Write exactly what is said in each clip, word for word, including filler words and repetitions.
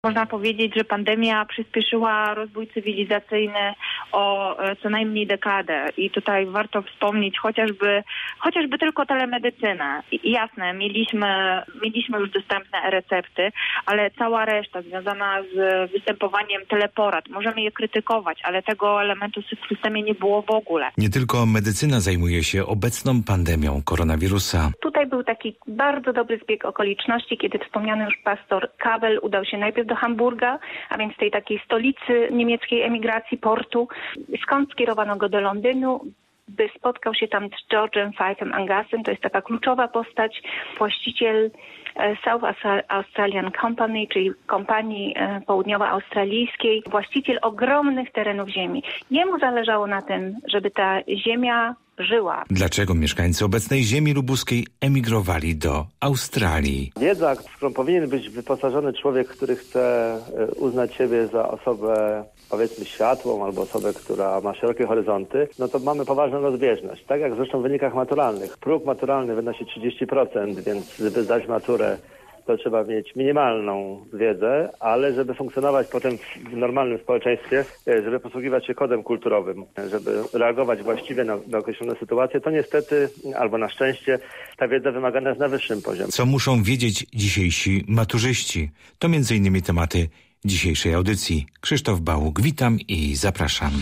Można powiedzieć, że pandemia przyspieszyła rozwój cywilizacyjny o co najmniej dekadę i tutaj warto wspomnieć chociażby chociażby tylko telemedycynę. I jasne, mieliśmy, mieliśmy już dostępne e-recepty, ale cała reszta związana z występowaniem teleporad, możemy je krytykować, ale tego elementu w systemie nie było w ogóle. Nie tylko medycyna zajmuje się obecną pandemią koronawirusa. Tutaj był taki bardzo dobry zbieg okoliczności, kiedy wspomniany już pastor Kabel udał się najpierw do Hamburga, a więc tej takiej stolicy niemieckiej emigracji, portu, skąd skierowano go do Londynu, by spotkał się tam z George'em Fyfem Angasem. To jest taka kluczowa postać, właściciel South Australian Company, czyli kompanii południowoaustralijskiej, właściciel ogromnych terenów ziemi. Jemu zależało na tym, żeby ta ziemia żyła. Dlaczego mieszkańcy obecnej ziemi lubuskiej emigrowali do Australii? Wiedza, w którą powinien być wyposażony człowiek, który chce uznać siebie za osobę, powiedzmy, światłą albo osobę, która ma szerokie horyzonty, no to mamy poważną rozbieżność. Tak jak zresztą w wynikach maturalnych. Próg maturalny wynosi trzydzieści procent, więc żeby zdać maturę, to trzeba mieć minimalną wiedzę, ale żeby funkcjonować potem w normalnym społeczeństwie, żeby posługiwać się kodem kulturowym, żeby reagować właściwie na, na określone sytuacje, to niestety, albo na szczęście, ta wiedza wymagana jest na wyższym poziomie. Co muszą wiedzieć dzisiejsi maturzyści? To między innymi tematy dzisiejszej audycji. Krzysztof Bałuk, witam i zapraszam.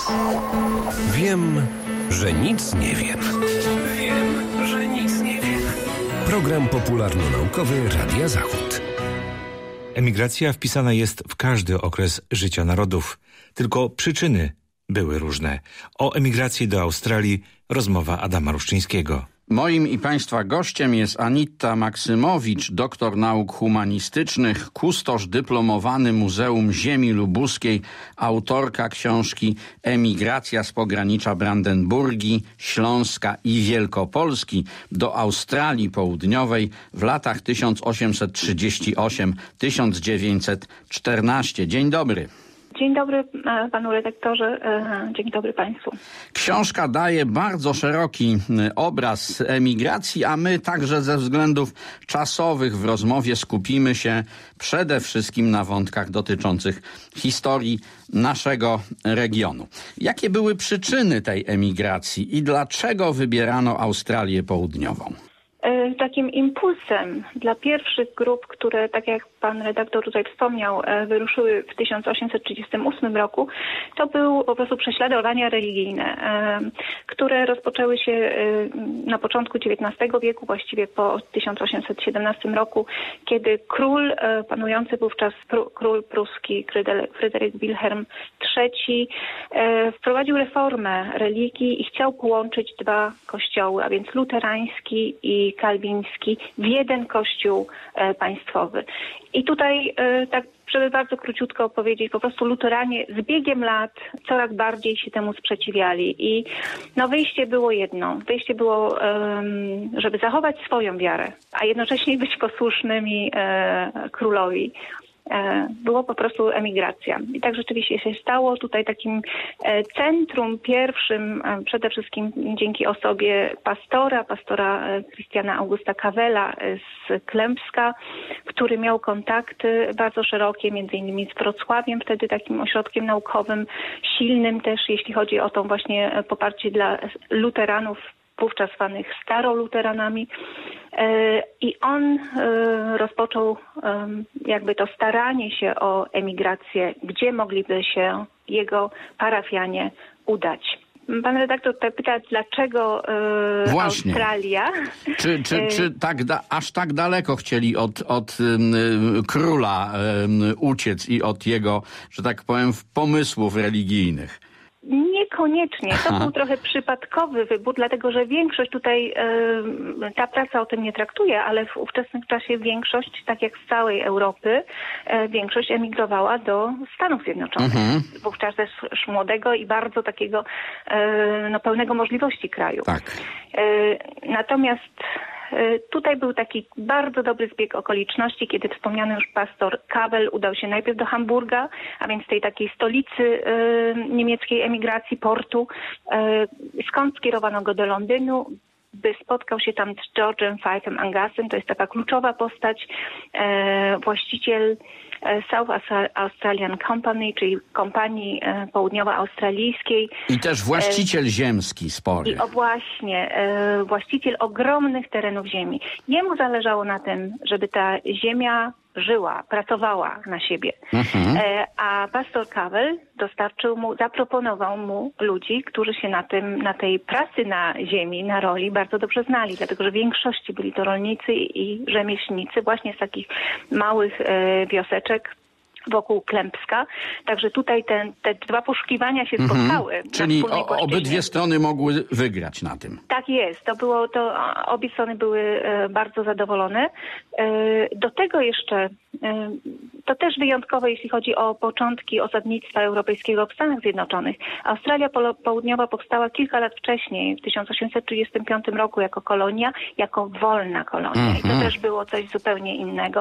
Wiem, że nic nie wiem. Wiem, że nic nie wiem. Program popularno-naukowy Radia Zachód. Emigracja wpisana jest w każdy okres życia narodów. Tylko przyczyny były różne. O emigracji do Australii rozmowa Adama Ruszczyńskiego. Moim i Państwa gościem jest Anita Maksymowicz, doktor nauk humanistycznych, kustosz dyplomowany Muzeum Ziemi Lubuskiej, autorka książki Emigracja z pogranicza Brandenburgii, Śląska i Wielkopolski do Australii Południowej w latach tysiąc osiemset trzydziestym ósmym do tysiąc dziewięćset czternastego. Dzień dobry. Dzień dobry panu redaktorze, dzień dobry państwu. Książka daje bardzo szeroki obraz emigracji, a my także ze względów czasowych w rozmowie skupimy się przede wszystkim na wątkach dotyczących historii naszego regionu. Jakie były przyczyny tej emigracji i dlaczego wybierano Australię Południową? Takim impulsem dla pierwszych grup, które, tak jak pan redaktor tutaj wspomniał, wyruszyły w tysiąc osiemset trzydziestym ósmym roku, to były po prostu prześladowania religijne, które rozpoczęły się na początku dziewiętnastego wieku, właściwie po tysiąc osiemset siedemnastym roku, kiedy król, panujący wówczas król pruski Fryderyk Wilhelm trzeci, wprowadził reformę religii i chciał połączyć dwa kościoły, a więc luterański i kalwiński w jeden kościół e, państwowy. I tutaj e, tak, żeby bardzo króciutko opowiedzieć, po prostu luteranie z biegiem lat coraz bardziej się temu sprzeciwiali i no wyjście było jedno. Wyjście było, um, żeby zachować swoją wiarę, a jednocześnie być posłusznymi e, królowi. Było po prostu emigracja. I tak rzeczywiście się stało. Tutaj takim centrum pierwszym, przede wszystkim dzięki osobie pastora, pastora Christiana Augusta Cavella z Klępska, który miał kontakty bardzo szerokie, między innymi z Wrocławiem, wtedy takim ośrodkiem naukowym, silnym też, jeśli chodzi o to właśnie poparcie dla luteranów, wówczas zwanych staroluteranami. I on rozpoczął jakby to staranie się o emigrację, gdzie mogliby się jego parafianie udać. Pan redaktor tutaj pyta, dlaczego e, Australia? Czy, czy, czy tak da, aż tak daleko chcieli od, od um, króla um, uciec i od jego, że tak powiem, pomysłów religijnych? Niekoniecznie. To Aha. był trochę przypadkowy wybór, dlatego że większość tutaj, e, ta praca o tym nie traktuje, ale w ówczesnym czasie większość, tak jak z całej Europy, e, większość emigrowała do Stanów Zjednoczonych. Mhm. Wówczas też młodego i bardzo takiego e, no, pełnego możliwości kraju. Tak. E, natomiast tutaj był taki bardzo dobry zbieg okoliczności, kiedy wspomniany już pastor Kabel udał się najpierw do Hamburga, a więc tej takiej stolicy y, niemieckiej emigracji, portu, y, skąd skierowano go do Londynu, by spotkał się tam z George'em Fyfem Angasem. To jest taka kluczowa postać, y, właściciel South Australian Company, czyli kompanii południowoaustralijskiej. I też właściciel ziemski spory. I o właśnie, właściciel ogromnych terenów ziemi. Jemu zależało na tym, żeby ta ziemia żyła, pracowała na siebie. Mhm. A pastor Cavell dostarczył mu, zaproponował mu ludzi, którzy się na tym, na tej pracy na ziemi, na roli bardzo dobrze znali, dlatego że w większości byli to rolnicy i rzemieślnicy właśnie z takich małych e, wioseczek wokół Klępska. Także tutaj ten, te dwa poszukiwania się spotkały. Mhm. Czyli o, obydwie strony mogły wygrać na tym. Tak jest. To było, to obie strony były e, bardzo zadowolone. E, do tego jeszcze e, to też wyjątkowe, jeśli chodzi o początki osadnictwa europejskiego w Stanach Zjednoczonych. Australia Południowa powstała kilka lat wcześniej, w tysiąc osiemset trzydziestym piątym roku jako kolonia, jako wolna kolonia. Mhm. I to też było coś zupełnie innego.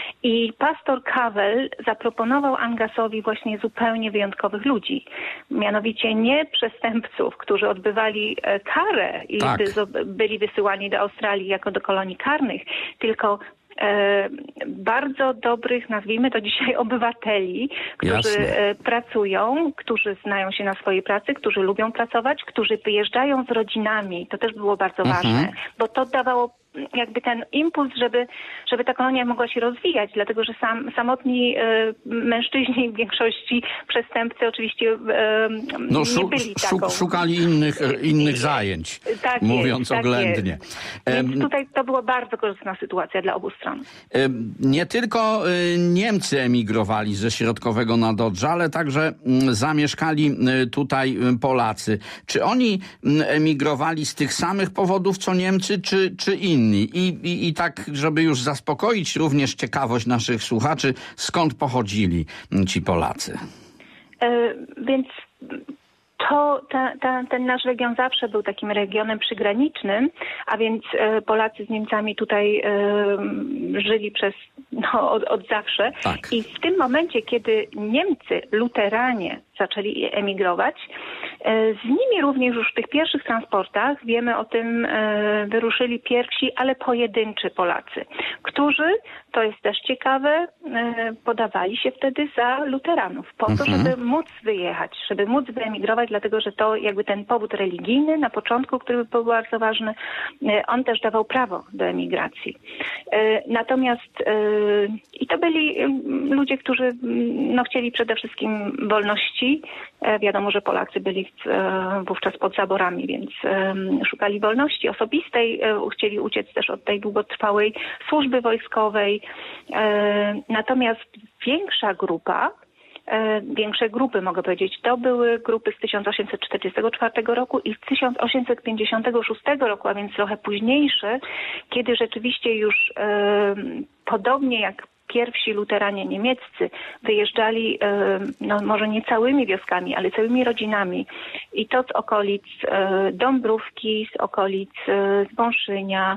I pastor Cavell zaproponował Angasowi właśnie zupełnie wyjątkowych ludzi. Mianowicie nie przestępców, którzy odbywali karę i tak. byli wysyłani do Australii jako do kolonii karnych, tylko E, bardzo dobrych, nazwijmy to dzisiaj, obywateli, którzy Jasne. pracują, którzy znają się na swojej pracy, którzy lubią pracować, którzy wyjeżdżają z rodzinami. To też było bardzo mhm. ważne, bo to dawało jakby ten impuls, żeby, żeby ta kolonia mogła się rozwijać, dlatego że sam, samotni e, mężczyźni, w większości przestępcy oczywiście e, no, nie szu, byli taką. Szukali innych, innych zajęć, tak mówiąc jest, tak oględnie. Jest. Więc tutaj to była bardzo korzystna sytuacja dla obu stron. Nie tylko Niemcy emigrowali ze środkowego Nadodrza, ale także zamieszkali tutaj Polacy. Czy oni emigrowali z tych samych powodów, co Niemcy, czy, czy inni? I, i, I tak, żeby już zaspokoić również ciekawość naszych słuchaczy, skąd pochodzili ci Polacy? E, więc to ta, ta, ten nasz region zawsze był takim regionem przygranicznym, a więc e, Polacy z Niemcami tutaj e, żyli przez no, od, od zawsze. Tak. I w tym momencie, kiedy Niemcy, luteranie, zaczęli emigrować, e, z nimi również już w tych pierwszych transportach, wiemy o tym, e, wyruszyli pierwsi, ale pojedynczy Polacy, którzy, to jest też ciekawe, e, podawali się wtedy za luteranów, po to, żeby móc wyjechać, żeby móc wyemigrować, dlatego że to jakby ten powód religijny na początku, który był bardzo ważny, e, on też dawał prawo do emigracji. E, natomiast e, i to byli e, ludzie, którzy no, chcieli przede wszystkim wolności. Wiadomo, że Polacy byli wówczas pod zaborami, więc szukali wolności osobistej, chcieli uciec też od tej długotrwałej służby wojskowej. Natomiast większa grupa, większe grupy, mogę powiedzieć, to były grupy z tysiąc osiemset czterdziestego czwartego roku i z tysiąc osiemset pięćdziesiątego szóstego roku, a więc trochę późniejsze, kiedy rzeczywiście już podobnie jak pierwsi luteranie niemieccy wyjeżdżali, no może nie całymi wioskami, ale całymi rodzinami. I to z okolic Dąbrówki, z okolic Zbąszynia,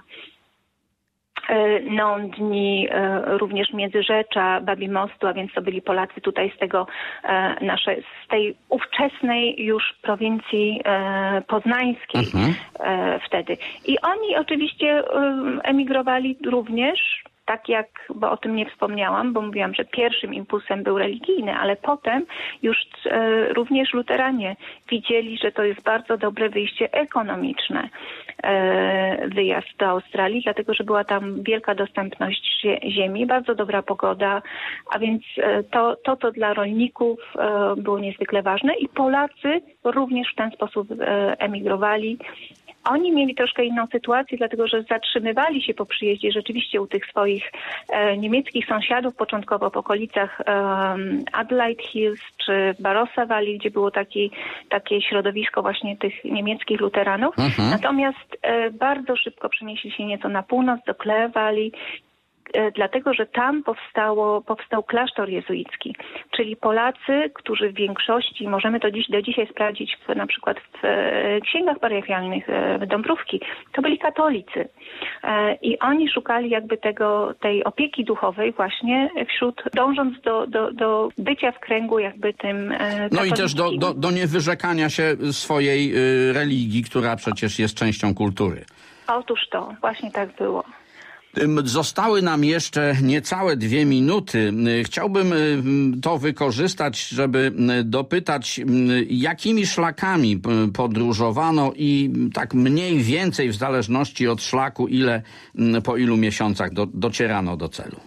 Nądni, również Międzyrzecza, Babimostu, a więc to byli Polacy tutaj z tego nasze, z tej ówczesnej już prowincji poznańskiej mhm. wtedy. I oni oczywiście emigrowali również, tak jak, bo o tym nie wspomniałam, bo mówiłam, że pierwszym impulsem był religijny, ale potem już e, również luteranie widzieli, że to jest bardzo dobre wyjście ekonomiczne, e, wyjazd do Australii, dlatego że była tam wielka dostępność ziemi, bardzo dobra pogoda, a więc e, to, to, to dla rolników e, było niezwykle ważne i Polacy również w ten sposób e, emigrowali. Oni mieli troszkę inną sytuację, dlatego że zatrzymywali się po przyjeździe rzeczywiście u tych swoich e, niemieckich sąsiadów, początkowo w okolicach e, Adelaide Hills czy Barossa Valley, gdzie było taki, takie środowisko właśnie tych niemieckich luteranów. Mhm. Natomiast e, bardzo szybko przenieśli się nieco na północ, do Clare Valley, dlatego, że tam powstało, powstał klasztor jezuicki, czyli Polacy, którzy w większości, możemy to dziś, do dzisiaj sprawdzić w, na przykład w księgach parafialnych w Dąbrówki, to byli katolicy. I oni szukali jakby tego, tej opieki duchowej właśnie wśród, dążąc do, do, do bycia w kręgu jakby tym katolickim. No i też do, do, do niewyrzekania się swojej religii, która przecież jest częścią kultury. Otóż to, właśnie tak było. Zostały nam jeszcze niecałe dwie minuty. Chciałbym to wykorzystać, żeby dopytać, jakimi szlakami podróżowano i tak mniej więcej w zależności od szlaku, ile po ilu miesiącach do, docierano do celu.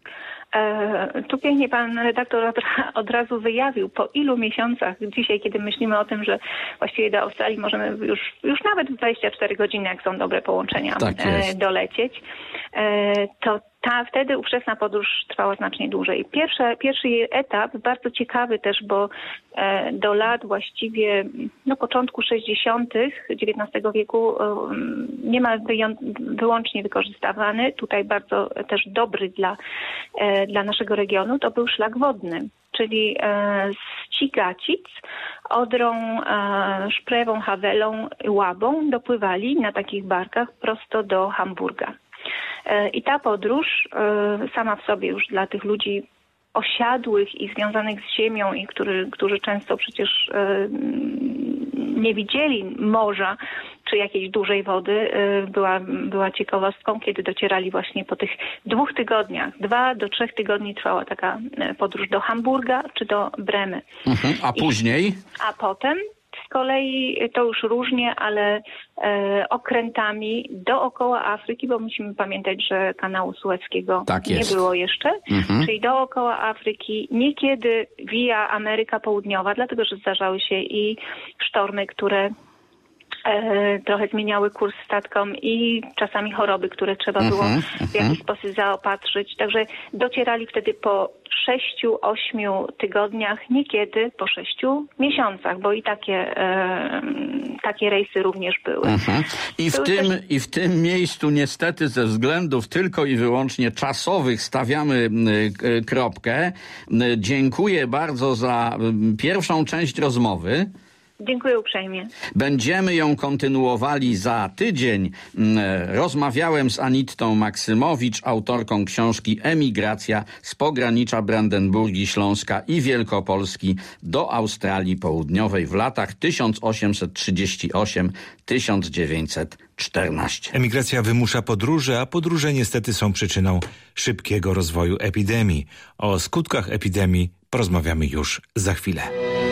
E, tu pięknie pan redaktor od, od razu wyjawił, po ilu miesiącach dzisiaj, kiedy myślimy o tym, że właściwie do Australii możemy już, już nawet w dwadzieścia cztery godziny, jak są dobre połączenia, tak e, dolecieć, e, to ta wtedy ówczesna podróż trwała znacznie dłużej. Pierwsze, pierwszy jej etap, bardzo ciekawy też, bo e, do lat właściwie no, początku sześćdziesiątych dziewiętnastego wieku e, niemal wyją- wyłącznie wykorzystywany, tutaj bardzo też dobry dla, e, dla naszego regionu, to był szlak wodny, czyli e, z Cigacic, Odrą, e, Szprewą, Hawelą, Łabą dopływali na takich barkach prosto do Hamburga. I ta podróż sama w sobie już dla tych ludzi osiadłych i związanych z ziemią i którzy, którzy często przecież nie widzieli morza czy jakiejś dużej wody, była, była ciekawostką, kiedy docierali właśnie po tych dwóch tygodniach. Dwa do trzech tygodni trwała taka podróż do Hamburga czy do Bremy. Mhm, a później? I, a potem z kolei to już różnie, ale e, okrętami dookoła Afryki, bo musimy pamiętać, że kanału Sueckiego tak nie jest. było jeszcze, mhm. czyli dookoła Afryki, niekiedy via Ameryka Południowa, dlatego że zdarzały się i sztormy, które e, trochę zmieniały kurs statkom i czasami choroby, które trzeba było mhm, w jakiś sposób zaopatrzyć. Także docierali wtedy po sześciu, ośmiu tygodniach, niekiedy po sześciu miesiącach, bo i takie, e, takie rejsy również były. Mhm. I, w były tym, też... I w tym miejscu niestety ze względów tylko i wyłącznie czasowych stawiamy y, kropkę. Y, dziękuję bardzo za y, pierwszą część rozmowy. Dziękuję uprzejmie. Będziemy ją kontynuowali za tydzień. Rozmawiałem z Anittą Maksymowicz, autorką książki Emigracja z pogranicza Brandenburgii, Śląska i Wielkopolski do Australii Południowej w latach tysiąc osiemset trzydziesty ósmy do tysiąc dziewięćset czternastego. Emigracja wymusza podróże, a podróże niestety są przyczyną szybkiego rozwoju epidemii. O skutkach epidemii porozmawiamy już za chwilę.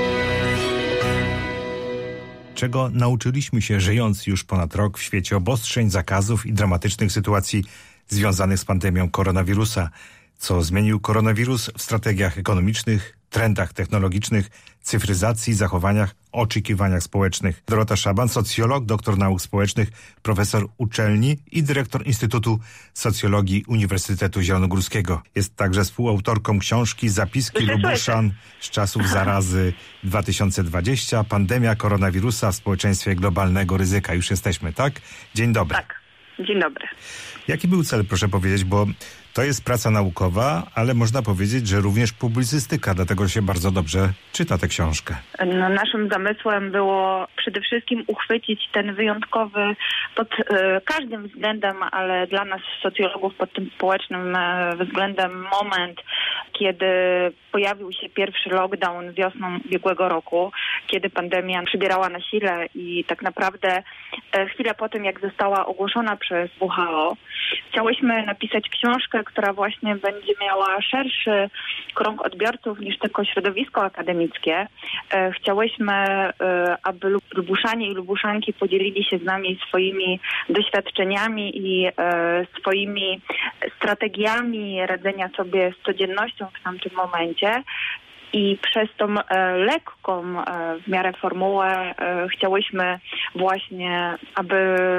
Czego nauczyliśmy się, żyjąc już ponad rok w świecie obostrzeń, zakazów i dramatycznych sytuacji związanych z pandemią koronawirusa? Co zmienił koronawirus w strategiach ekonomicznych, trendach technologicznych, cyfryzacji, zachowaniach, oczekiwaniach społecznych? Dorota Szaban, socjolog, doktor nauk społecznych, profesor uczelni i dyrektor Instytutu Socjologii Uniwersytetu Zielonogórskiego. Jest także współautorką książki Zapiski Lubuszan z czasów zarazy dwa tysiące dwudziestego. Pandemia koronawirusa w społeczeństwie globalnego ryzyka. Już jesteśmy, tak? Dzień dobry. Tak, dzień dobry. Jaki był cel, proszę powiedzieć, bo to jest praca naukowa, ale można powiedzieć, że również publicystyka, dlatego się bardzo dobrze czyta tę książkę. No, naszym zamysłem było przede wszystkim uchwycić ten wyjątkowy pod e, każdym względem, ale dla nas socjologów pod tym społecznym e, względem moment, kiedy pojawił się pierwszy lockdown wiosną ubiegłego roku, kiedy pandemia przybierała na sile i tak naprawdę e, chwilę po tym, jak została ogłoszona przez W H O, chciałyśmy napisać książkę, która właśnie będzie miała szerszy krąg odbiorców niż tylko środowisko akademickie. E, chciałyśmy, e, aby Lubuszanie i Lubuszanki podzielili się z nami swoimi doświadczeniami i e, swoimi strategiami radzenia sobie z codziennością w tamtym momencie. I przez tą e, lekką e, w miarę formułę e, chciałyśmy właśnie, aby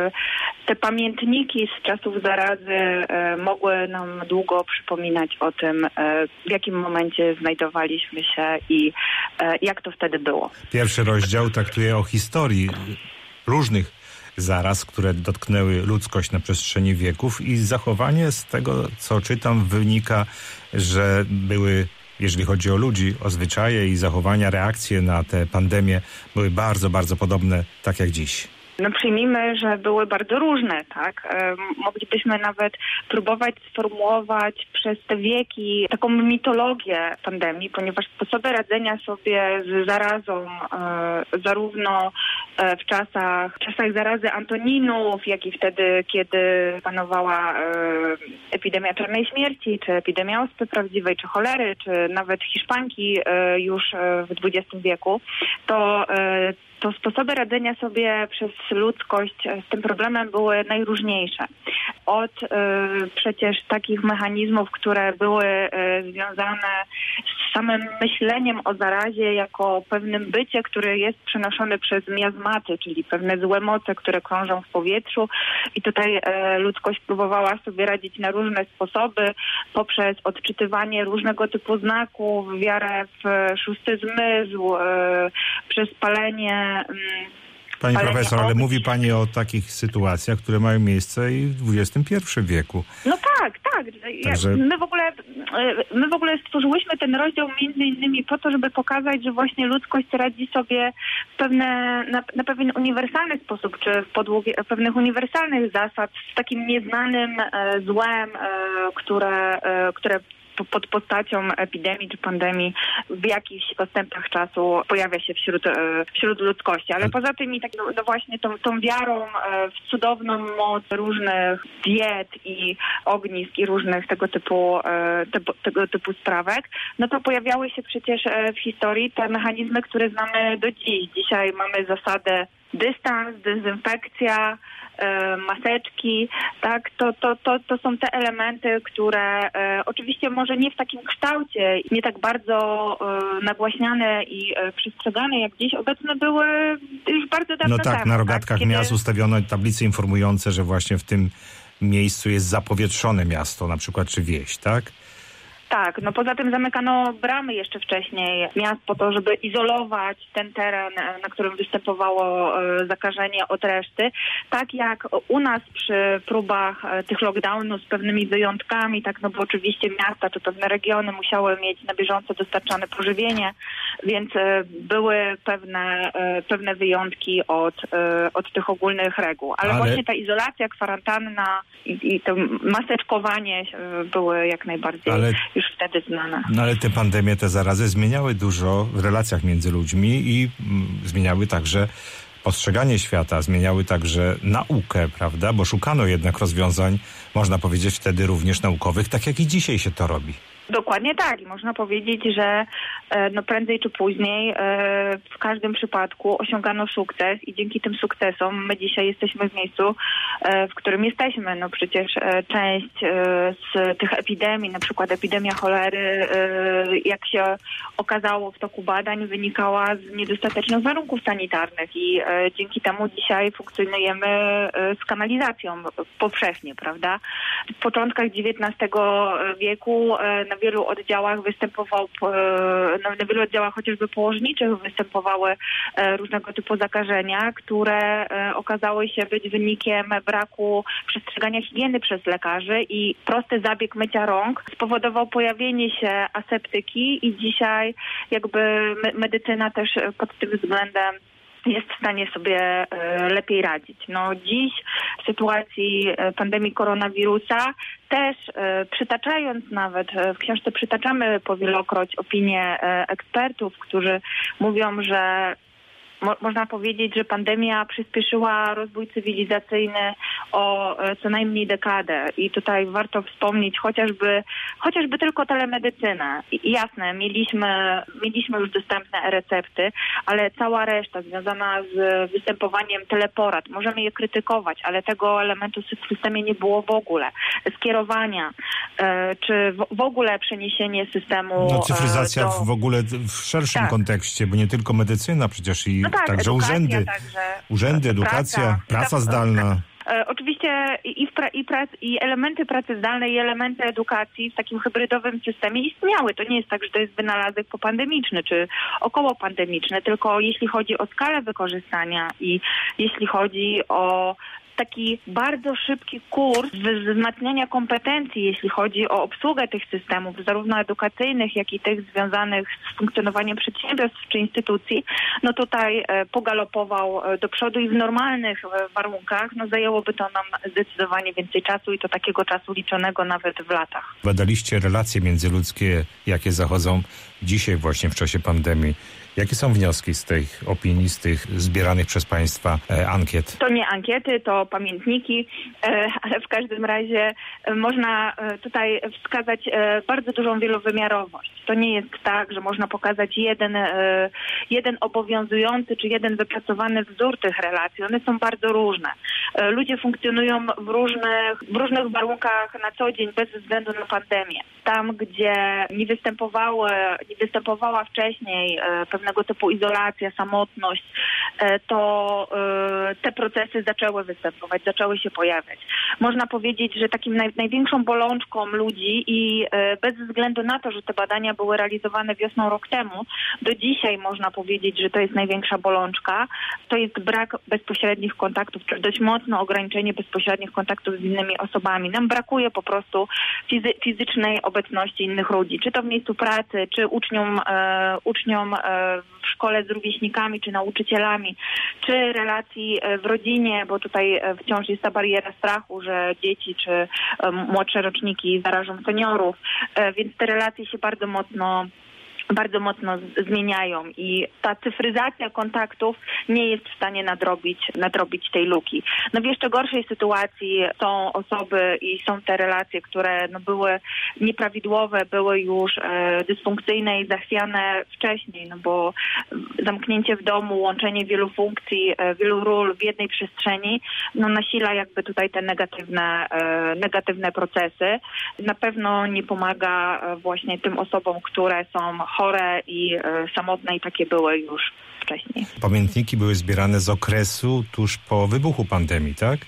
te pamiętniki z czasów zarazy e, mogły nam długo przypominać o tym, e, w jakim momencie znajdowaliśmy się i e, jak to wtedy było. Pierwszy rozdział traktuje o historii różnych zaraz, które dotknęły ludzkość na przestrzeni wieków i zachowanie z tego, co czytam, wynika, że były, jeżeli chodzi o ludzi, o zwyczaje i zachowania, reakcje na tę pandemię były bardzo, bardzo podobne, tak jak dziś. No przyjmijmy, że były bardzo różne, tak? Moglibyśmy nawet próbować sformułować przez te wieki taką mitologię pandemii, ponieważ sposoby radzenia sobie z zarazą e, zarówno e, w czasach, w czasach zarazy Antoninów, jak i wtedy, kiedy panowała e, epidemia czarnej śmierci, czy epidemia ospy prawdziwej, czy cholery, czy nawet hiszpanki e, już e, w dwudziestym wieku, to e, to sposoby radzenia sobie przez ludzkość z tym problemem były najróżniejsze. Od y, przecież takich mechanizmów, które były y, związane z samym myśleniem o zarazie jako pewnym bycie, które jest przenoszone przez miazmaty, czyli pewne złe moce, które krążą w powietrzu. I tutaj y, ludzkość próbowała sobie radzić na różne sposoby, poprzez odczytywanie różnego typu znaków, wiarę w szósty zmysł, y, przez palenie. Pani profesor, ale mówi Pani o takich sytuacjach, które mają miejsce i w dwudziestym pierwszym wieku. No tak, tak. Także... My w ogóle, my w ogóle stworzyłyśmy ten rozdział między innymi po to, żeby pokazać, że właśnie ludzkość radzi sobie w pewne, na, na pewien uniwersalny sposób, czy w podłowie pewnych uniwersalnych zasad z takim nieznanym e, złem, e, które, e, które pod postacią epidemii czy pandemii w jakichś odstępach czasu pojawia się wśród, wśród ludzkości. Ale poza tym i tak no, no właśnie tą, tą wiarą w cudowną moc różnych diet i ognisk i różnych tego typu, te, tego typu sprawek, no to pojawiały się przecież w historii te mechanizmy, które znamy do dziś. Dzisiaj mamy zasadę dystans, dezynfekcja, maseczki, tak, to, to, to, to są te elementy, które e, oczywiście może nie w takim kształcie, nie tak bardzo e, nagłaśniane i e, przestrzegane, jak dziś obecne były już bardzo dawno No tak, temu, na rogatkach tak? Kiedy... miast ustawiono tablice informujące, że właśnie w tym miejscu jest zapowietrzone miasto, na przykład, czy wieś, tak? Tak, no poza tym zamykano bramy jeszcze wcześniej miast po to, żeby izolować ten teren, na którym występowało zakażenie od reszty. Tak jak u nas przy próbach tych lockdownów z pewnymi wyjątkami, tak no bo oczywiście miasta czy pewne regiony musiały mieć na bieżąco dostarczane pożywienie, więc były pewne, pewne wyjątki od, od tych ogólnych reguł. Ale, Ale... właśnie ta izolacja, kwarantanna i, i to maseczkowanie były jak najbardziej... Ale... już wtedy znana. No ale te pandemie, te zarazy zmieniały dużo w relacjach między ludźmi i mm, zmieniały także postrzeganie świata, zmieniały także naukę, prawda? Bo szukano jednak rozwiązań, można powiedzieć wtedy również naukowych, tak jak i dzisiaj się to robi. Dokładnie tak. I można powiedzieć, że no prędzej czy później w każdym przypadku osiągano sukces i dzięki tym sukcesom my dzisiaj jesteśmy w miejscu, w którym jesteśmy. No przecież część z tych epidemii, na przykład epidemia cholery, jak się okazało w toku badań, wynikała z niedostatecznych warunków sanitarnych i dzięki temu dzisiaj funkcjonujemy z kanalizacją powszechnie, prawda? W początkach dziewiętnastego wieku na wielu oddziałach występował, na wielu oddziałach chociażby położniczych występowały różnego typu zakażenia, które okazały się być wynikiem braku przestrzegania higieny przez lekarzy i prosty zabieg mycia rąk spowodował pojawienie się aseptyki i dzisiaj jakby medycyna też pod tym względem jest w stanie sobie lepiej radzić. No dziś w sytuacji pandemii koronawirusa też przytaczając nawet, w książce przytaczamy powielokroć opinie ekspertów, którzy mówią, że Mo- można powiedzieć, że pandemia przyspieszyła rozwój cywilizacyjny o co najmniej dekadę i tutaj warto wspomnieć chociażby chociażby tylko telemedycynę. I jasne, mieliśmy, mieliśmy już dostępne e-recepty, ale cała reszta związana z występowaniem teleporad, możemy je krytykować, ale tego elementu w systemie nie było w ogóle. Skierowania, e, czy w, w ogóle przeniesienie systemu... No cyfryzacja do... w ogóle w szerszym tak. kontekście, bo nie tylko medycyna przecież i no tak, także urzędy, także urzędy, edukacja, praca, praca zdalna. E, oczywiście i, w pra, i, prac, i elementy pracy zdalnej, i elementy edukacji w takim hybrydowym systemie istniały. To nie jest tak, że to jest wynalazek popandemiczny czy okołopandemiczny, tylko jeśli chodzi o skalę wykorzystania i jeśli chodzi o taki bardzo szybki kurs wzmacniania kompetencji, jeśli chodzi o obsługę tych systemów, zarówno edukacyjnych, jak i tych związanych z funkcjonowaniem przedsiębiorstw czy instytucji, no tutaj pogalopował do przodu i w normalnych warunkach no zajęłoby to nam zdecydowanie więcej czasu i to takiego czasu liczonego nawet w latach. Badaliście relacje międzyludzkie, jakie zachodzą dzisiaj właśnie w czasie pandemii. Jakie są wnioski z tych opinii, z tych zbieranych przez Państwa e, ankiet? To nie ankiety, to pamiętniki, e, ale w każdym razie e, można e, tutaj wskazać e, bardzo dużą wielowymiarowość. To nie jest tak, że można pokazać jeden, e, jeden obowiązujący czy jeden wypracowany wzór tych relacji. One są bardzo różne. E, ludzie funkcjonują w różnych, w różnych warunkach na co dzień bez względu na pandemię. Tam, gdzie nie występowały, nie występowała wcześniej e, pewnego typu izolacja, samotność, to te procesy zaczęły występować, zaczęły się pojawiać. Można powiedzieć, że takim naj, największą bolączką ludzi i bez względu na to, że te badania były realizowane wiosną rok temu, do dzisiaj można powiedzieć, że to jest największa bolączka, to jest brak bezpośrednich kontaktów, czy dość mocne ograniczenie bezpośrednich kontaktów z innymi osobami. Nam brakuje po prostu fizy, fizycznej obecności innych ludzi, czy to w miejscu pracy, czy uczniom, e, uczniom e, w szkole z rówieśnikami czy nauczycielami, czy relacji w rodzinie, bo tutaj wciąż jest ta bariera strachu, że dzieci czy młodsze roczniki zarażą seniorów, więc te relacje się bardzo mocno bardzo mocno zmieniają i ta cyfryzacja kontaktów nie jest w stanie nadrobić, nadrobić tej luki. No w jeszcze gorszej sytuacji są osoby i są te relacje, które no były nieprawidłowe, były już e, dysfunkcyjne i zachwiane wcześniej, no bo zamknięcie w domu, łączenie wielu funkcji, e, wielu ról w jednej przestrzeni, no nasila jakby tutaj te negatywne, e, negatywne procesy. Na pewno nie pomaga e, właśnie tym osobom, które są chore i e, samotne i takie były już wcześniej. Pamiętniki były zbierane z okresu tuż po wybuchu pandemii, tak?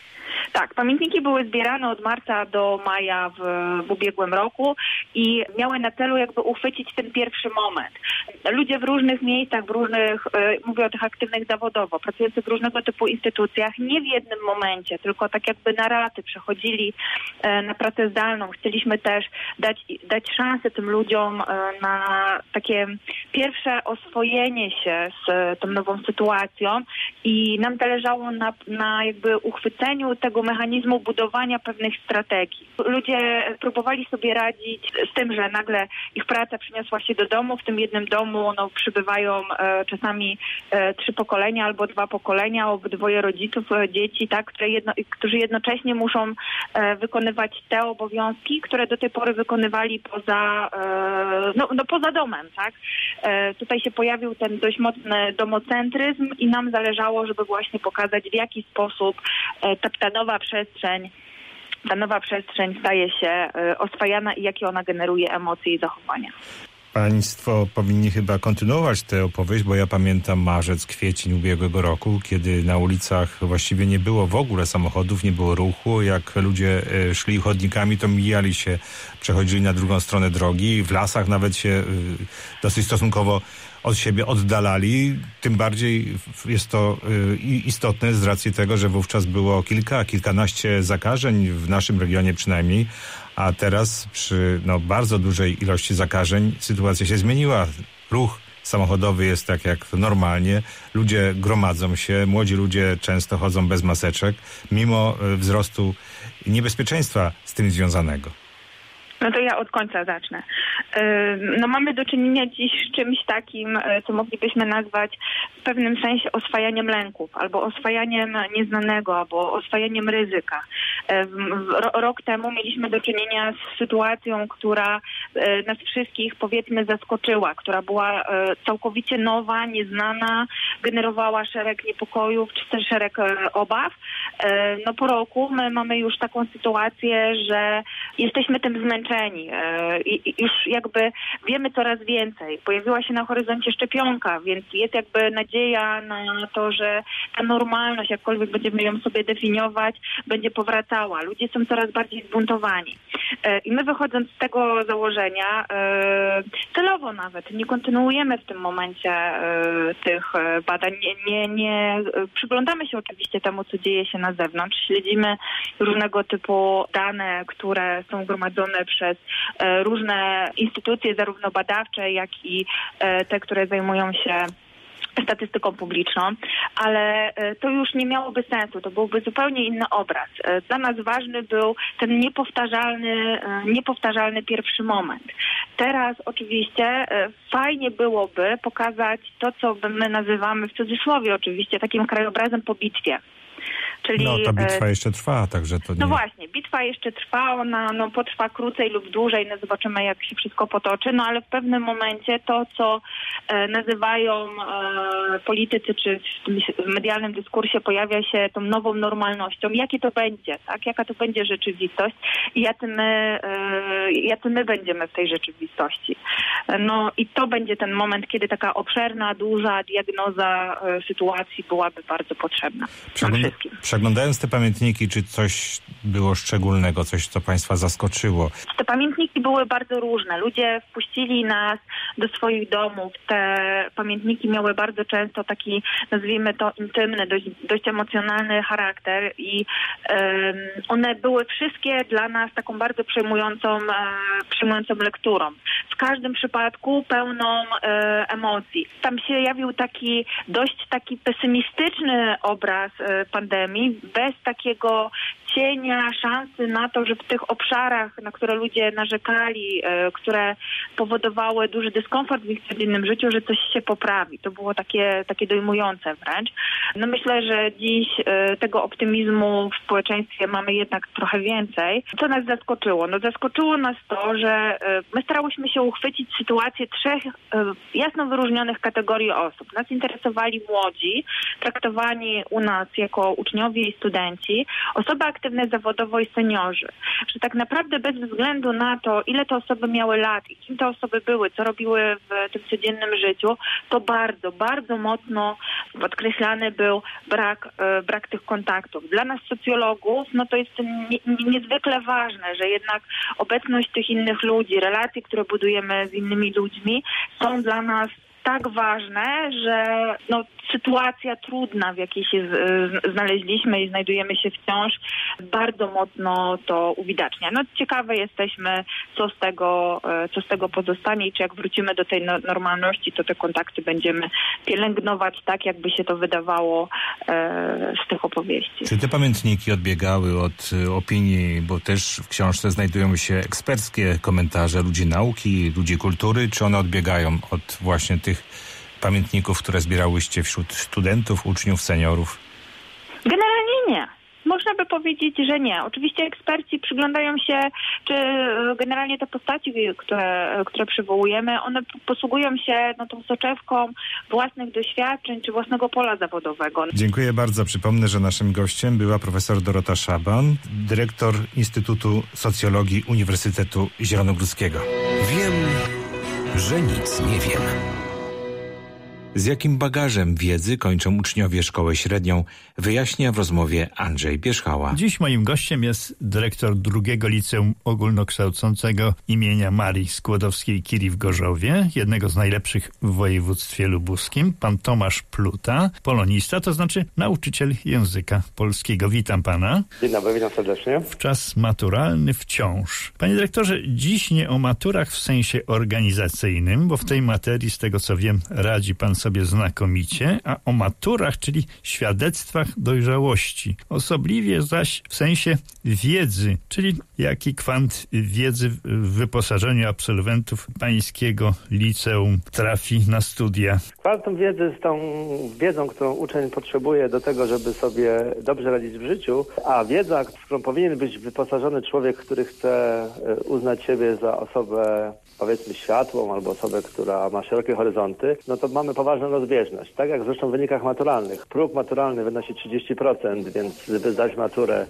Tak, pamiętniki były zbierane od marca do maja w, w ubiegłym roku i miały na celu jakby uchwycić ten pierwszy moment. Ludzie w różnych miejscach, w różnych, mówię o tych aktywnych zawodowo, pracujących w różnego typu instytucjach, nie w jednym momencie, tylko tak jakby na raty przechodzili na pracę zdalną. Chcieliśmy też dać, dać szansę tym ludziom na takie pierwsze oswojenie się z tą nową sytuacją i nam zależało na, na jakby uchwyceniu tego mechanizmu budowania pewnych strategii. Ludzie próbowali sobie radzić z tym, że nagle ich praca przyniosła się do domu. W tym jednym domu no, przybywają e, czasami e, trzy pokolenia albo dwa pokolenia, obydwoje rodziców, e, dzieci, tak, które jedno, którzy jednocześnie muszą e, wykonywać te obowiązki, które do tej pory wykonywali poza, e, no, no, poza domem. Tak? E, tutaj się pojawił ten dość mocny domocentryzm i nam zależało, żeby właśnie pokazać, w jaki sposób e, ta, ta nowa przestrzeń, ta nowa przestrzeń staje się oswajana i jakie ona generuje emocje i zachowania. Państwo powinni chyba kontynuować tę opowieść, bo ja pamiętam marzec, kwiecień ubiegłego roku, kiedy na ulicach właściwie nie było w ogóle samochodów, nie było ruchu. Jak ludzie szli chodnikami, to mijali się, przechodzili na drugą stronę drogi. W lasach nawet się dosyć stosunkowo od siebie oddalali. Tym bardziej jest to istotne z racji tego, że wówczas było kilka, kilkanaście zakażeń, w naszym regionie przynajmniej, a teraz przy no, bardzo dużej ilości zakażeń sytuacja się zmieniła. Ruch samochodowy jest tak jak normalnie. Ludzie gromadzą się, młodzi ludzie często chodzą bez maseczek, mimo wzrostu niebezpieczeństwa z tym związanego. No to ja od końca zacznę. No mamy do czynienia dziś z czymś takim, co moglibyśmy nazwać w pewnym sensie oswajaniem lęków, albo oswajaniem nieznanego, albo oswajaniem ryzyka. Rok temu mieliśmy do czynienia z sytuacją, która nas wszystkich, powiedzmy, zaskoczyła, która była całkowicie nowa, nieznana, generowała szereg niepokojów, czy też szereg obaw. No po roku my mamy już taką sytuację, że jesteśmy tym zmęczeni, zmęczeni. I już jakby wiemy coraz więcej. Pojawiła się na horyzoncie szczepionka, więc jest jakby nadzieja na to, że ta normalność, jakkolwiek będziemy ją sobie definiować, będzie powracała. Ludzie są coraz bardziej zbuntowani. I my, wychodząc z tego założenia, celowo nawet nie kontynuujemy w tym momencie tych badań. Nie, nie, nie przyglądamy się oczywiście temu, co dzieje się na zewnątrz. Śledzimy różnego typu dane, które są gromadzone przez różne instytucje, zarówno badawcze, jak i te, które zajmują się statystyką publiczną, ale to już nie miałoby sensu, to byłby zupełnie inny obraz. Dla nas ważny był ten niepowtarzalny, niepowtarzalny pierwszy moment. Teraz oczywiście fajnie byłoby pokazać to, co my nazywamy w cudzysłowie oczywiście takim krajobrazem po bitwie. Czyli, no ta bitwa jeszcze trwa, także to nie... No właśnie, bitwa jeszcze trwa, ona no, potrwa krócej lub dłużej, no zobaczymy, jak się wszystko potoczy, no ale w pewnym momencie to, co e, nazywają e, politycy, czy w tym w medialnym dyskursie pojawia się tą nową normalnością, jakie to będzie, tak? Jaka to będzie rzeczywistość i jacy my, e, jacy my będziemy w tej rzeczywistości. No i to będzie ten moment, kiedy taka obszerna, duża diagnoza e, sytuacji byłaby bardzo potrzebna nam wszystkim. Przeglądając te pamiętniki, czy coś było szczególnego, coś, co Państwa zaskoczyło? Te pamiętniki były bardzo różne. Ludzie wpuścili nas do swoich domów. Te pamiętniki miały bardzo często taki, nazwijmy to, intymny, dość, dość emocjonalny charakter i um, one były wszystkie dla nas taką bardzo przejmującą, e, przejmującą lekturą. W każdym przypadku pełną e, emocji. Tam się jawił taki dość taki pesymistyczny obraz e, pandemii, bez takiego cienia szansy na to, że w tych obszarach, na które ludzie narzekali, e, które powodowały duży dyskomfort w ich codziennym życiu, że coś się poprawi. To było takie, takie dojmujące wręcz. No myślę, że dziś e, tego optymizmu w społeczeństwie mamy jednak trochę więcej. Co nas zaskoczyło? No zaskoczyło nas to, że e, my starałyśmy się uchwycić sytuację trzech e, jasno wyróżnionych kategorii osób. Nas interesowali młodzi, traktowani u nas jako uczniowie i studenci, osoby aktywne zawodowo i seniorzy. Że tak naprawdę bez względu na to, ile te osoby miały lat i kim te osoby były, co robiły w tym codziennym życiu, to bardzo, bardzo mocno podkreślany był brak, e, brak tych kontaktów. Dla nas socjologów, no to jest nie, nie, niezwykle ważne, że jednak obecność tych innych ludzi, relacje, które budujemy z innymi ludźmi, są dla nas tak ważne, że no, sytuacja trudna, w jakiej się z, znaleźliśmy i znajdujemy się wciąż, bardzo mocno to uwidacznia. No ciekawe jesteśmy, co z tego, co z tego pozostanie i czy jak wrócimy do tej normalności, to te kontakty będziemy pielęgnować tak, jakby się to wydawało e, z tych opowieści. Czy te pamiętniki odbiegały od opinii, bo też w książce znajdują się eksperckie komentarze ludzi nauki, ludzi kultury, czy one odbiegają od właśnie tych pamiętników, które zbierałyście wśród studentów, uczniów, seniorów? Generalnie nie. Można by powiedzieć, że nie. Oczywiście eksperci przyglądają się, czy generalnie te postaci, które, które przywołujemy, one posługują się no, tą soczewką własnych doświadczeń czy własnego pola zawodowego. Dziękuję bardzo. Przypomnę, że naszym gościem była profesor Dorota Szaban, dyrektor Instytutu Socjologii Uniwersytetu Zielonogórskiego. Wiem, że nic nie wiem. Z jakim bagażem wiedzy kończą uczniowie szkołę średnią, wyjaśnia w rozmowie Andrzej Pierzchała. Dziś moim gościem jest dyrektor drugiego Liceum Ogólnokształcącego imienia Marii Skłodowskiej-Curie w Gorzowie, jednego z najlepszych w województwie lubuskim, pan Tomasz Pluta, polonista, to znaczy nauczyciel języka polskiego. Witam pana. Dzień dobry, witam serdecznie. W czas maturalny wciąż. Panie dyrektorze, dziś nie o maturach w sensie organizacyjnym, bo w tej materii, z tego co wiem, radzi pan sobie znakomicie, a o maturach, czyli świadectwach dojrzałości. Osobliwie zaś w sensie wiedzy, czyli jaki kwant wiedzy w wyposażeniu absolwentów pańskiego liceum trafi na studia. Kwantum wiedzy z tą wiedzą, którą uczeń potrzebuje do tego, żeby sobie dobrze radzić w życiu, a wiedza, w którą powinien być wyposażony człowiek, który chce uznać siebie za osobę, powiedzmy, światłą albo osobę, która ma szerokie horyzonty, no to mamy poważną rozbieżność. Tak jak zresztą w wynikach maturalnych. Próg maturalny wynosi trzydzieści procent, więc żeby zdać maturę,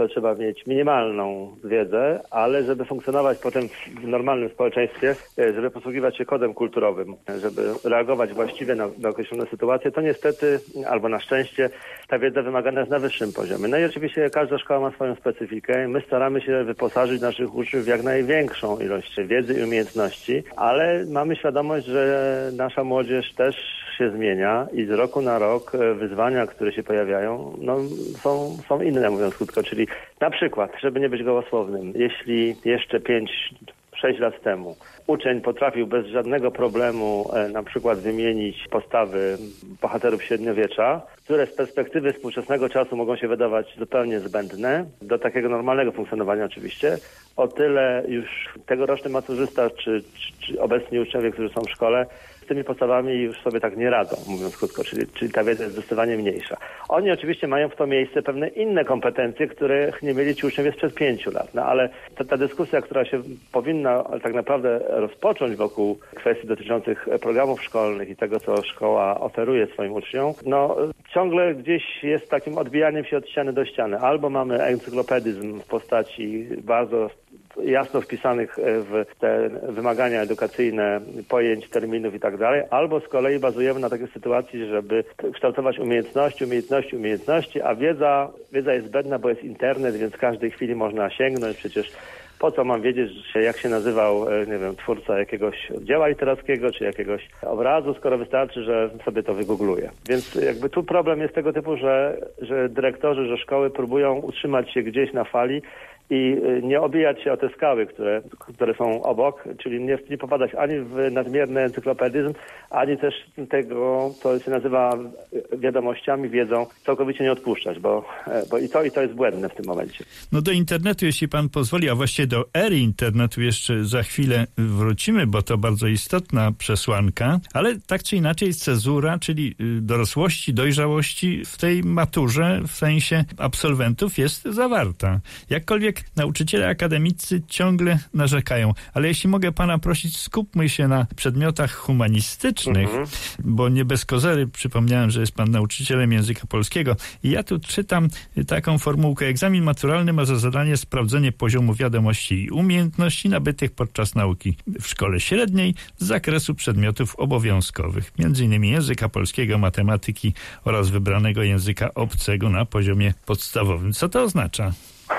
to trzeba mieć minimalną wiedzę, ale żeby funkcjonować potem w normalnym społeczeństwie, żeby posługiwać się kodem kulturowym, żeby reagować właściwie na, na określone sytuacje, to niestety, albo na szczęście, ta wiedza wymagana jest na wyższym poziomie. No i oczywiście każda szkoła ma swoją specyfikę. My staramy się wyposażyć naszych uczniów w jak największą ilość wiedzy i umiejętności, ale mamy świadomość, że nasza młodzież też się zmienia i z roku na rok wyzwania, które się pojawiają, no, są, są inne, mówiąc krótko. Czyli na przykład, żeby nie być gołosłownym, jeśli jeszcze pięć sześć lat temu uczeń potrafił bez żadnego problemu e, na przykład wymienić postawy bohaterów średniowiecza, które z perspektywy współczesnego czasu mogą się wydawać zupełnie zbędne, do takiego normalnego funkcjonowania oczywiście, o tyle już tegoroczny maturzysta czy, czy, czy obecni uczniowie, którzy są w szkole, z tymi podstawami już sobie tak nie radzą, mówiąc krótko, czyli, czyli ta wiedza jest zdecydowanie mniejsza. Oni oczywiście mają w to miejsce pewne inne kompetencje, których nie mieli ci uczniowie sprzed pięciu lat. No ale ta, ta dyskusja, która się powinna tak naprawdę rozpocząć wokół kwestii dotyczących programów szkolnych i tego, co szkoła oferuje swoim uczniom, no ciągle gdzieś jest takim odbijaniem się od ściany do ściany. Albo mamy encyklopedyzm w postaci bardzo jasno wpisanych w te wymagania edukacyjne pojęć, terminów i tak dalej, albo z kolei bazujemy na takiej sytuacji, żeby kształtować umiejętności, umiejętności, umiejętności, a wiedza, wiedza jest zbędna, bo jest internet, więc w każdej chwili można sięgnąć. Przecież po co mam wiedzieć, jak się nazywał, nie wiem, twórca jakiegoś dzieła literackiego, czy jakiegoś obrazu, skoro wystarczy, że sobie to wygoogluję. Więc jakby tu problem jest tego typu, że, że dyrektorzy, że szkoły próbują utrzymać się gdzieś na fali i nie obijać się o te skały, które, które są obok, czyli nie, nie popadać ani w nadmierny encyklopedyzm, ani też tego, co się nazywa wiadomościami, wiedzą, całkowicie nie odpuszczać, bo, bo i to i to jest błędne w tym momencie. No do internetu, jeśli pan pozwoli, a właściwie do ery internetu jeszcze za chwilę wrócimy, bo to bardzo istotna przesłanka, ale tak czy inaczej cezura, czyli dorosłości, dojrzałości w tej maturze, w sensie absolwentów jest zawarta. Jakkolwiek nauczyciele akademicy ciągle narzekają, ale jeśli mogę pana prosić, skupmy się na przedmiotach humanistycznych, mm-hmm. bo nie bez kozery przypomniałem, że jest pan nauczycielem języka polskiego i ja tu czytam taką formułkę. Egzamin maturalny ma za zadanie sprawdzenie poziomu wiadomości i umiejętności nabytych podczas nauki w szkole średniej z zakresu przedmiotów obowiązkowych, między innymi języka polskiego, matematyki oraz wybranego języka obcego na poziomie podstawowym. Co to oznacza?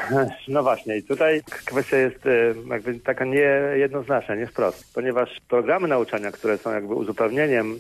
No właśnie, i tutaj kwestia jest jakby taka niejednoznaczna, nie wprost, ponieważ programy nauczania, które są jakby uzupełnieniem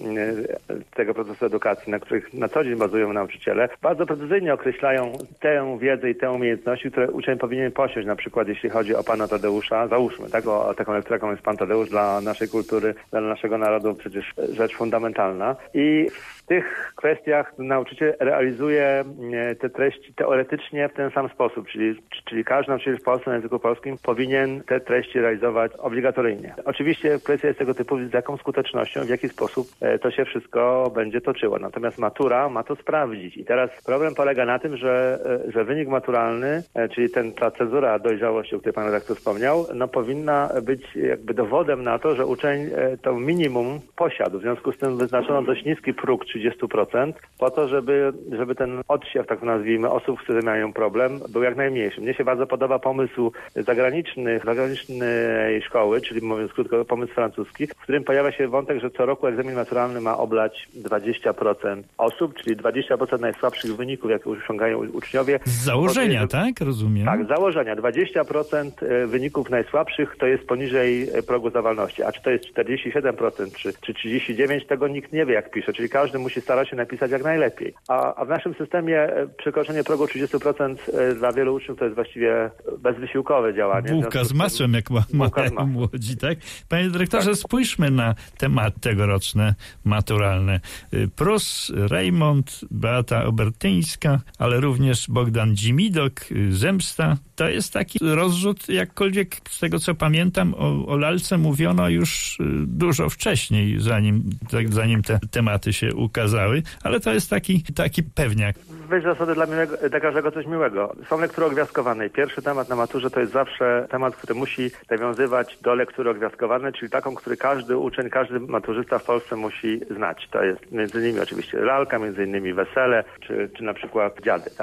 tego procesu edukacji, na których na co dzień bazują nauczyciele, bardzo precyzyjnie określają tę wiedzę i te umiejętności, które uczeń powinien posiąść, na przykład jeśli chodzi o pana Tadeusza, załóżmy, tak, o taką lekturę, jaką jest pan Tadeusz dla naszej kultury, dla naszego narodu, przecież rzecz fundamentalna. I w tych kwestiach nauczyciel realizuje te treści teoretycznie w ten sam sposób, czyli, czyli każdy nauczyciel w Polsce na języku polskim powinien te treści realizować obligatoryjnie. Oczywiście kwestia jest tego typu, z jaką skutecznością, w jaki sposób to się wszystko będzie toczyło. Natomiast matura ma to sprawdzić. I teraz problem polega na tym, że, że wynik maturalny, czyli ten, ta cezura dojrzałości, o której pan redaktor wspomniał, no powinna być jakby dowodem na to, że uczeń to minimum posiadł. W związku z tym wyznaczono dość niski próg trzydzieści procent po to, żeby, żeby ten odsiew, tak to nazwijmy, osób, które mają problem, był jak najmniejszy. Mnie się bardzo podoba pomysł zagranicznych, zagranicznej szkoły, czyli mówiąc krótko, pomysł francuski, w którym pojawia się wątek, że co roku egzamin maturalny ma oblać dwadzieścia procent osób, czyli dwadzieścia procent najsłabszych wyników, jakie osiągają uczniowie. Z założenia, że, tak? Rozumiem. Tak, z założenia. dwadzieścia procent wyników najsłabszych to jest poniżej progu zawalności. A czy to jest czterdzieści siedem procent, czy, czy trzydzieści dziewięć procent, tego nikt nie wie, jak pisze. Czyli każdy musi starać się napisać jak najlepiej. A, a w naszym systemie przekroczenie progu trzydzieści procent dla wielu uczniów to jest właściwie bezwysiłkowe działanie. Bułka z masłem, jak mają młodzi, tak? Panie dyrektorze, tak. Spójrzmy na temat tegoroczne, maturalne. Prus, Rejmont, Beata Obertyńska, ale również Bogdan Dzimidok, Zemsta. To jest taki rozrzut, jakkolwiek z tego co pamiętam, o, o lalce mówiono już dużo wcześniej, zanim, tak, zanim te tematy się ukazały, ale to jest taki, taki pewniak. Weź zasady dla, miłego, dla każdego coś miłego. Są lektury ogwiazdkowane. Pierwszy temat na maturze to jest zawsze temat, który musi nawiązywać do lektury ogwiazdkowanej, czyli taką, który każdy uczeń, każdy maturzysta w Polsce musi znać. To jest między innymi oczywiście lalka, między innymi wesele, czy, czy na przykład dziady, tak?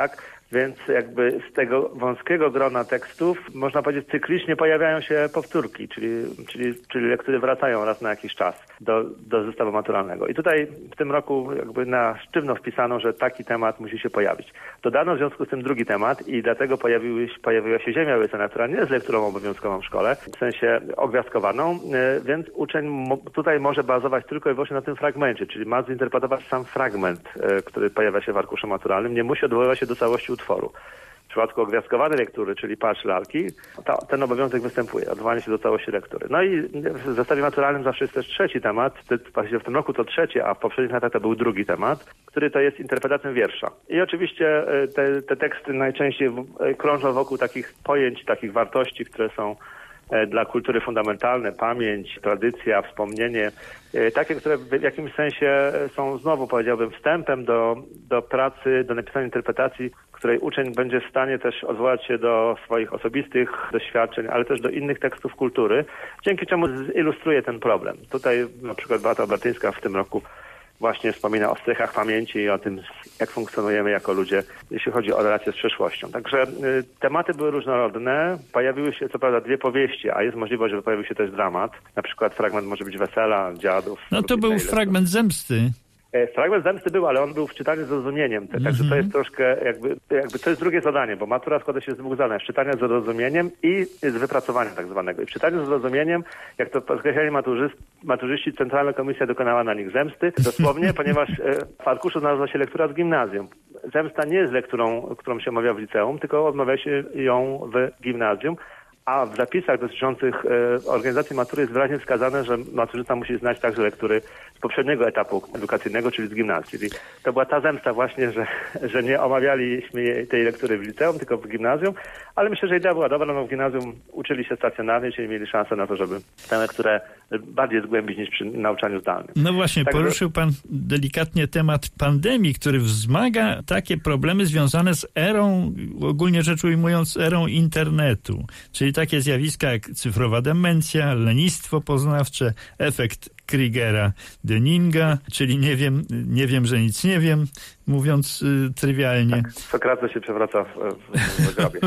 Więc jakby z tego wąskiego grona tekstów, można powiedzieć, cyklicznie pojawiają się powtórki, czyli, czyli, czyli lektury wracają raz na jakiś czas do, do zestawu maturalnego. I tutaj w tym roku jakby na sztywno wpisano, że taki temat musi się pojawić. Dodano w związku z tym drugi temat i dlatego pojawiły, pojawiła się Ziemia łysa, która nie jest lekturą obowiązkową w szkole, w sensie ogwiazdkowaną, więc uczeń mo, tutaj może bazować tylko i wyłącznie na tym fragmencie, czyli ma zinterpretować sam fragment, który pojawia się w arkuszu maturalnym, nie musi odwoływać się do całości utworu. W przypadku ogwiazdkowanej lektury, czyli patrz lalki, to, ten obowiązek występuje, odwołanie się do całości lektury. No i w zestawie maturalnym zawsze jest też trzeci temat, w tym roku to trzeci, a w poprzednich latach to był drugi temat, który to jest interpretacją wiersza. I oczywiście te, te teksty najczęściej krążą wokół takich pojęć, takich wartości, które są dla kultury fundamentalne, pamięć, tradycja, wspomnienie, takie, które w jakimś sensie są znowu, powiedziałbym, wstępem do, do pracy, do napisania interpretacji, w której uczeń będzie w stanie też odwołać się do swoich osobistych doświadczeń, ale też do innych tekstów kultury, dzięki czemu zilustruje ten problem. Tutaj na przykład Beata Bartyńska w tym roku właśnie wspomina o cechach pamięci i o tym, jak funkcjonujemy jako ludzie, jeśli chodzi o relacje z przeszłością. Także y, tematy były różnorodne. Pojawiły się co prawda dwie powieści, a jest możliwość, że pojawił się też dramat. Na przykład fragment może być Wesela, Dziadów. No to był fragment Zemsty. Fragment Zemsty był, ale on był w czytaniu z zrozumieniem. Mm-hmm. Także to jest troszkę jakby, jakby to jest drugie zadanie, bo matura składa się z dwóch zadań. Z czytania z zrozumieniem i z wypracowania tak zwanego. I w czytaniu z zrozumieniem, jak to podkreślali maturzyst, maturzyści, Centralna Komisja dokonała na nich zemsty, dosłownie, ponieważ w arkuszu znalazła się lektura z gimnazjum. Zemsta nie jest lekturą, którą się omawia w liceum, tylko odmawia się ją w gimnazjum. A w zapisach dotyczących e, organizacji matury jest wyraźnie wskazane, że maturzysta musi znać także lektury z poprzedniego etapu edukacyjnego, czyli z gimnazjum. Czyli to była ta zemsta właśnie, że, że nie omawialiśmy tej lektury w liceum, tylko w gimnazjum, ale myślę, że idea była dobra, no w gimnazjum uczyli się stacjonarnie, czyli mieli szansę na to, żeby tę lekturę bardziej zgłębić niż przy nauczaniu zdalnym. No właśnie, tak, poruszył pan delikatnie temat pandemii, który wzmaga takie problemy związane z erą, ogólnie rzecz ujmując, erą internetu. Czyli takie zjawiska jak cyfrowa demencja, lenistwo poznawcze, efekt Krigera-Döninga, czyli nie wiem, nie wiem, że nic nie wiem, mówiąc y, trywialnie. Tak, Sokrates się przewraca w, w, w grobie.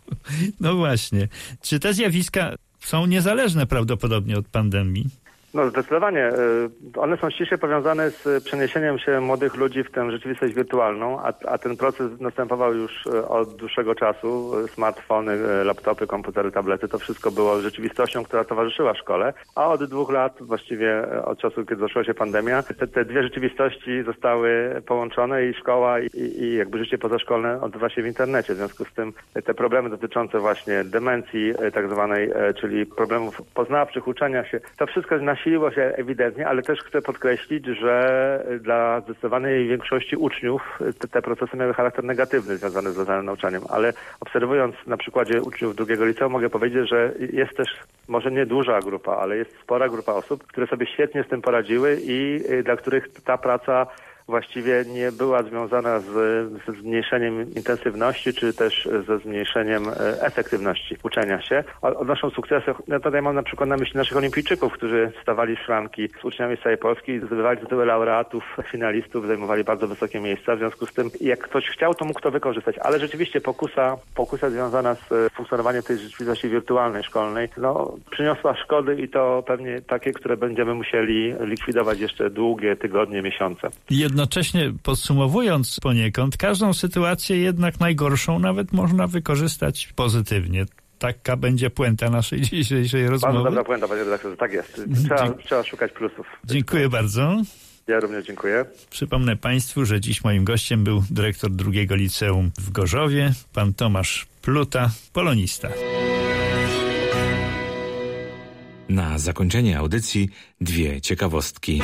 No właśnie. Czy te zjawiska są niezależne prawdopodobnie od pandemii? No zdecydowanie. One są ściśle powiązane z przeniesieniem się młodych ludzi w tę rzeczywistość wirtualną, a, a ten proces następował już od dłuższego czasu. Smartfony, laptopy, komputery, tablety, to wszystko było rzeczywistością, która towarzyszyła szkole, a od dwóch lat, właściwie od czasu, kiedy zaczęła się pandemia, te, te dwie rzeczywistości zostały połączone i szkoła i, i jakby życie pozaszkolne odbywa się w internecie. W związku z tym te problemy dotyczące właśnie demencji tak zwanej, czyli problemów poznawczych, uczenia się, to wszystko nasiliło się ewidentnie, ale też chcę podkreślić, że dla zdecydowanej większości uczniów te, te procesy miały charakter negatywny związany z zdalnym nauczaniem, ale obserwując na przykładzie uczniów drugiego liceum mogę powiedzieć, że jest też może nie duża grupa, ale jest spora grupa osób, które sobie świetnie z tym poradziły i dla których ta praca właściwie nie była związana z, ze zmniejszeniem intensywności, czy też ze zmniejszeniem efektywności uczenia się. Odnoszą sukcesy. Ja tutaj mam na przykład na myśli naszych olimpijczyków, którzy stawali szranki z uczniami z całej Polski, zdobywali tytuły laureatów, finalistów, zajmowali bardzo wysokie miejsca. W związku z tym, jak ktoś chciał, to mógł to wykorzystać. Ale rzeczywiście pokusa, pokusa związana z funkcjonowaniem tej rzeczywistości wirtualnej, szkolnej, no, przyniosła szkody i to pewnie takie, które będziemy musieli likwidować jeszcze długie tygodnie, miesiące. Jednocześnie podsumowując poniekąd, każdą sytuację jednak najgorszą nawet można wykorzystać pozytywnie. Taka będzie puenta naszej dzisiejszej rozmowy. Bardzo dobra puenta, panie redaktorze, tak jest. Trzeba, trzeba szukać plusów. Dziękuję bardzo. Ja również dziękuję. Przypomnę państwu, że dziś moim gościem był dyrektor drugiego liceum w Gorzowie, pan Tomasz Pluta, polonista. Na zakończenie audycji dwie ciekawostki.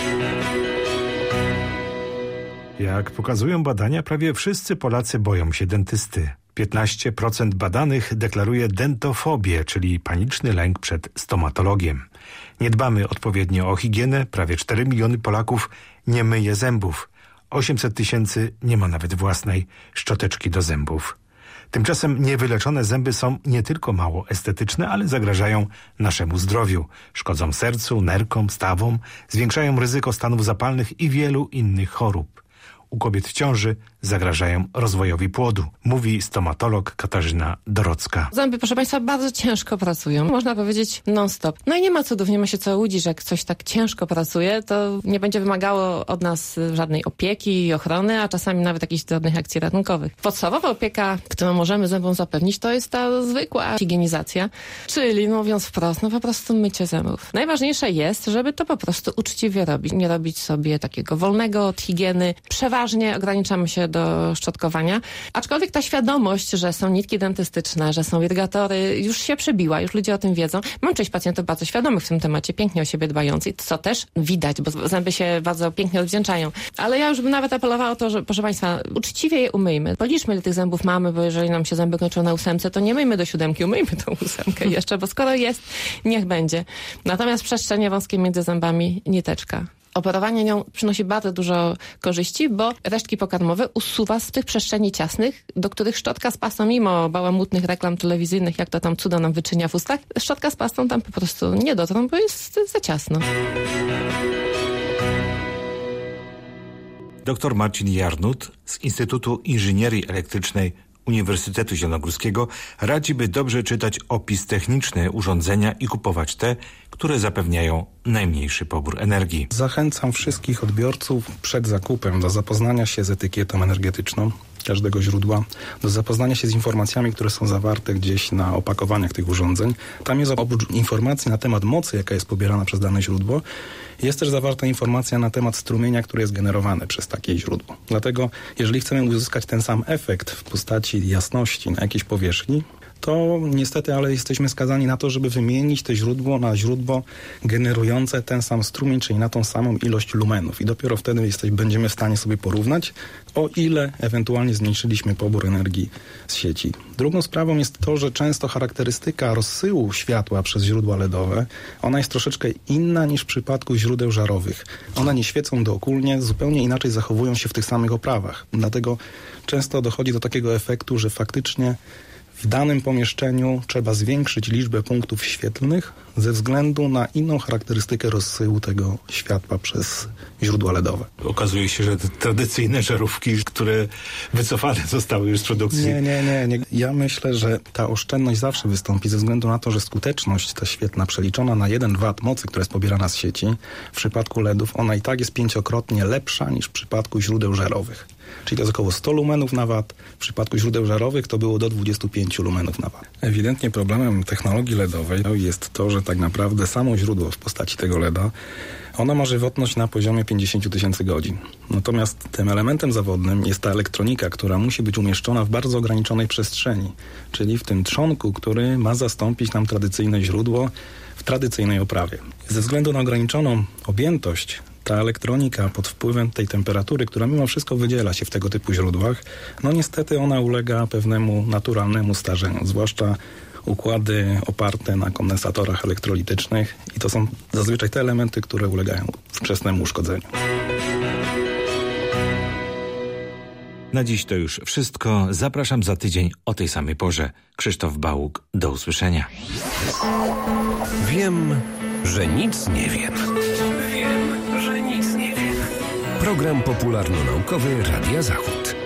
Jak pokazują badania, prawie wszyscy Polacy boją się dentysty. piętnaście procent badanych deklaruje dentofobię, czyli paniczny lęk przed stomatologiem. Nie dbamy odpowiednio o higienę, prawie cztery miliony Polaków nie myje zębów. osiemset tysięcy nie ma nawet własnej szczoteczki do zębów. Tymczasem niewyleczone zęby są nie tylko mało estetyczne, ale zagrażają naszemu zdrowiu. Szkodzą sercu, nerkom, stawom, zwiększają ryzyko stanów zapalnych i wielu innych chorób. u kobiet w ciąży zagrażają rozwojowi płodu, mówi stomatolog Katarzyna Dorocka. Zęby, proszę Państwa, bardzo ciężko pracują. Można powiedzieć non-stop. No i nie ma cudów, nie ma się co łudzić, że jak coś tak ciężko pracuje, to nie będzie wymagało od nas żadnej opieki i ochrony, a czasami nawet jakichś drobnych akcji ratunkowych. Podstawowa opieka, którą możemy zębom zapewnić, to jest ta zwykła higienizacja, czyli mówiąc wprost, no po prostu mycie zębów. Najważniejsze jest, żeby to po prostu uczciwie robić. Nie robić sobie takiego wolnego od higieny. Przeważnie ograniczamy się do szczotkowania. Aczkolwiek ta świadomość, że są nitki dentystyczne, że są irygatory, już się przebiła, już ludzie o tym wiedzą. Mam część pacjentów bardzo świadomych w tym temacie, pięknie o siebie dbających, co też widać, bo zęby się bardzo pięknie odwdzięczają. Ale ja już bym nawet apelowała o to, że proszę Państwa, uczciwie je umyjmy. Policzmy, ile tych zębów mamy, bo jeżeli nam się zęby kończą na ósemce, to nie myjmy do siódemki, umyjmy tą ósemkę jeszcze, bo skoro jest, niech będzie. Natomiast przestrzenie wąskie między zębami, niteczka. Operowanie nią przynosi bardzo dużo korzyści, bo resztki pokarmowe usuwa z tych przestrzeni ciasnych, do których szczotka z pastą, mimo bałamutnych reklam telewizyjnych, jak to tam cudo nam wyczynia w ustach, szczotka z pastą tam po prostu nie dotrą, bo jest za ciasno. Doktor Marcin Jarnut z Instytutu Inżynierii Elektrycznej Uniwersytetu Zielonogórskiego radzi, by dobrze czytać opis techniczny urządzenia i kupować te, które zapewniają najmniejszy pobór energii. Zachęcam wszystkich odbiorców przed zakupem do zapoznania się z etykietą energetyczną każdego źródła, do zapoznania się z informacjami, które są zawarte gdzieś na opakowaniach tych urządzeń. Tam jest oprócz informacji na temat mocy, jaka jest pobierana przez dane źródło, jest też zawarta informacja na temat strumienia, które jest generowane przez takie źródło. Dlatego, jeżeli chcemy uzyskać ten sam efekt w postaci jasności na jakiejś powierzchni, to niestety, ale jesteśmy skazani na to, żeby wymienić to źródło na źródło generujące ten sam strumień, czyli na tą samą ilość lumenów. I dopiero wtedy jesteś, będziemy w stanie sobie porównać, o ile ewentualnie zmniejszyliśmy pobór energii z sieci. Drugą sprawą jest to, że często charakterystyka rozsyłu światła przez źródła L E D owe, ona jest troszeczkę inna niż w przypadku źródeł żarowych. One nie świecą dookólnie, zupełnie inaczej zachowują się w tych samych oprawach. Dlatego często dochodzi do takiego efektu, że faktycznie w danym pomieszczeniu trzeba zwiększyć liczbę punktów świetlnych ze względu na inną charakterystykę rozsyłu tego światła przez źródła L E D owe. Okazuje się, że te tradycyjne żarówki, które wycofane zostały już z produkcji. Nie, nie, nie, nie. Ja myślę, że ta oszczędność zawsze wystąpi ze względu na to, że skuteczność ta świetlna przeliczona na jeden wat mocy, która jest pobierana z sieci, w przypadku L E Dów, ona i tak jest pięciokrotnie lepsza niż w przypadku źródeł żarowych. Czyli to jest około sto lumenów na wat. W przypadku źródeł żarowych to było do dwudziestu pięciu lumenów na wat. Ewidentnie problemem technologii L E D owej jest to, że tak naprawdę samo źródło w postaci tego L E D a, ono ma żywotność na poziomie pięćdziesiąt tysięcy godzin. Natomiast tym elementem zawodnym jest ta elektronika, która musi być umieszczona w bardzo ograniczonej przestrzeni, czyli w tym trzonku, który ma zastąpić nam tradycyjne źródło w tradycyjnej oprawie. Ze względu na ograniczoną objętość, ta elektronika pod wpływem tej temperatury, która mimo wszystko wydziela się w tego typu źródłach, no niestety ona ulega pewnemu naturalnemu starzeniu, zwłaszcza układy oparte na kondensatorach elektrolitycznych i to są zazwyczaj te elementy, które ulegają wczesnemu uszkodzeniu. Na dziś to już wszystko. Zapraszam za tydzień o tej samej porze. Krzysztof Bałuk. Do usłyszenia. Wiem, że nic nie wiem. Wiem, że nic nie wiem. Program popularno-naukowy Radia Zachód.